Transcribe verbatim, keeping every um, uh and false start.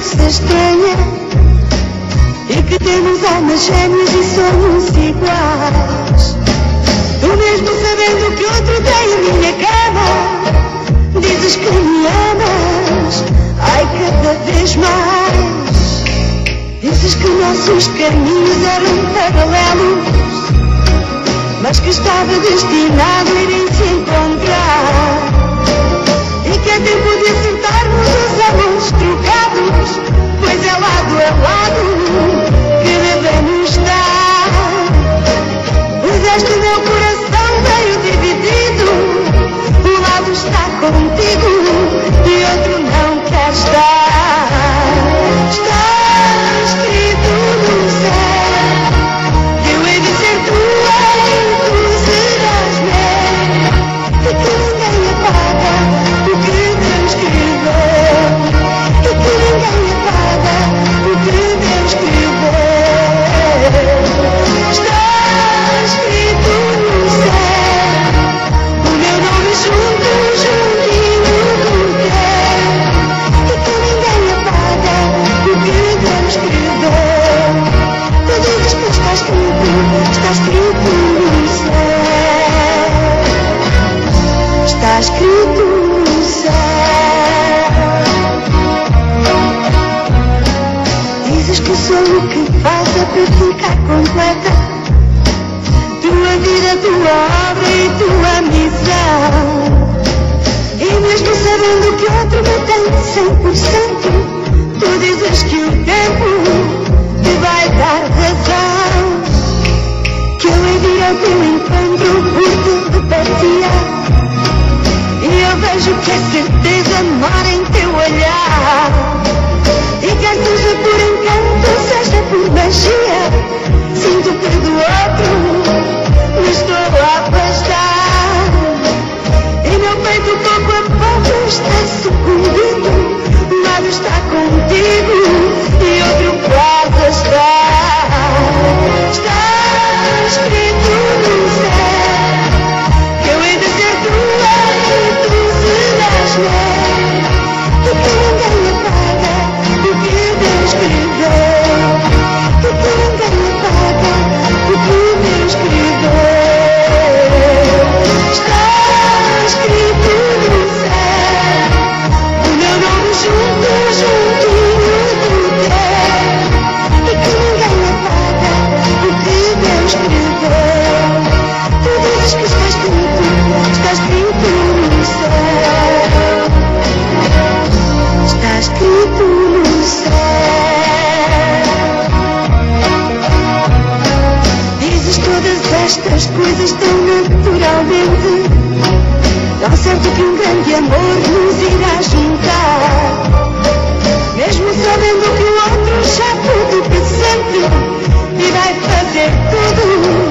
força estranha e que temos almas gêmeas e sonhos iguais. Tu mesmo sabendo que outro tem a minha cama, dizes que me amas, ai, cada vez mais. Dizes que nossos caminhos eram paralelos, mas que estava destinado a irem se encontrar, e que é tempo de acertarmos os amores trocados, pois é lado a lado que devemos estar. Puseste o meu coração meio dividido, um lado está contigo e outro não quer estar. Está escrito no céu que eu hei de ser tua e tu serás meu, e que ninguém apaga o que Deus escreveu, e que ninguém apaga o que Deus escreveu. Está escrito no céu o meu nome junto, juntinho do teu, e que ninguém apaga o que Deus escreveu. Tu dizes que está escrito, está escrito no céu, está escrito no céu. Dizes que sou o que falta para ficar completa, tua vida, tua obra e tua missão. E mesmo sabendo que outro me tem cem por cento, tu dizes que o tempo te vai dar razão, que eu hei de ir ao teu encontro por telepatia, e eu vejo que a certeza mora em teu olhar, e quer seja por encanto, seja por magia, sinto que do outro me estou a afastar, e meu peito pouco a pouco está sucumbindo. Um lado está contigo e outro quase está. Está escrito no céu que eu hei de ser tua e tu serás meu, e que ninguém apaga o que Deus escreveu, e que ninguém apaga o que Deus escreveu. Está escrito no céu o meu nome junto, juntinho do teu, e que ninguém apaga o que Deus escreveu. Tu dizes que está escrito, está escrito no céu, está escrito no céu. Dizes todas estas coisas tão naturalmente, tão certo que um grande amor nos irá juntar, mesmo sabendo que o outro já tudo presente e vai fazer tudo